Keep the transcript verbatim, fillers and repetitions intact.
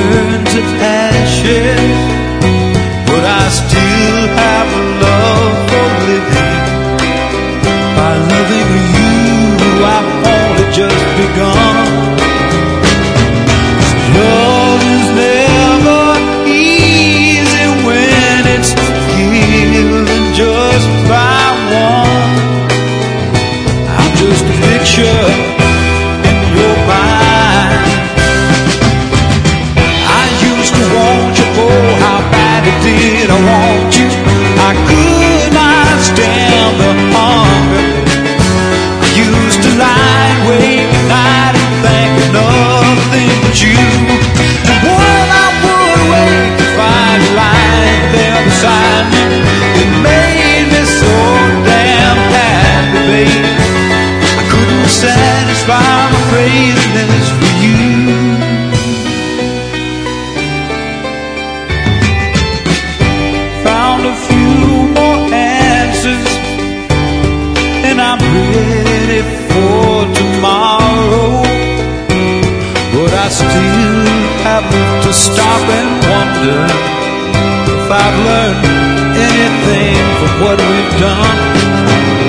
turn to ashes, but I still have a love for living. By loving you, I've only just begun. Love is never easy when it's given just by one. I'm just a picture in your mind. I used to want you, oh how badly did I want you. I could not stand the hunger. I used to lie awake at night and think of nothing but you. And when I would wake to find you lying there beside me, it made me so damn happy, baby. I couldn't satisfy my craziness for you. Found a few more answers, and I'm ready for tomorrow. But I still have to stop and wonder if I've learned anything from what we've done.